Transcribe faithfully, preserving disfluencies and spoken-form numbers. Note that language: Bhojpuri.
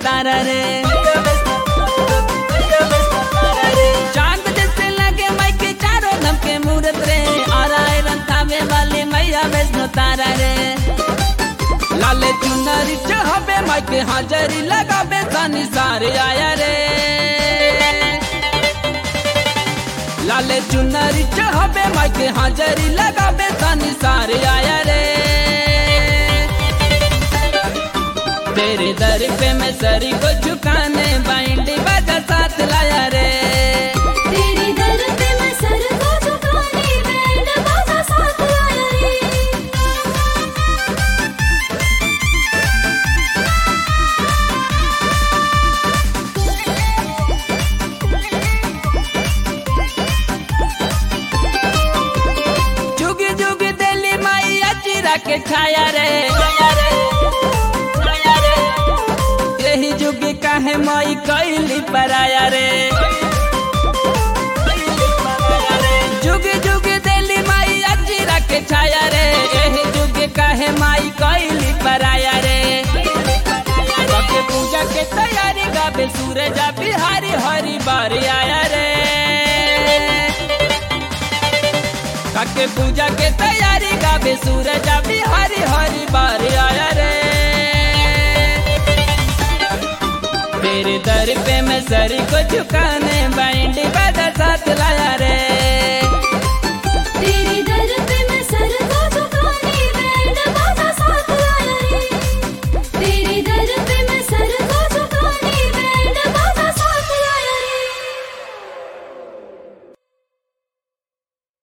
तारा रे। चांद जैसे लगे माई के चारों धम के मूरत रे, और आए रंथावे वाली मैया वैष्णो तारा रे। लाले चुनरी चढ़ावे माई के हाजरी लगावे सानी सारे आया रे। लाले चुनरी चढ़ावे माई के हाजरी लगावे सानी सारे आया रे। तेरे दर पे मैं सरी को झुकाने बाइंडी बाजा साथ लाया रे। तेरे दर पे मैं सर को झुकाने बैंड बाजा साथ लाया रे। जुगी जुगी दिल्ली माई अचिरा के छाया रे। यही जुगी काहे माई कैली पराया रे। जुगी जुगी दिल्ली माई अचिरा के छाया रे। यही जुगी काहे माई कैली पराया रे। बाके पूजा के तैयारी गावे सूरज बिहारी हरी बारी आया रे। काके पूजा के तैयारी गावे सूरज बिहारी हरी बारी आया रे। तेरे दर पे मैं सरी को झुकाने बैंडी बाजा साथ लाया रे।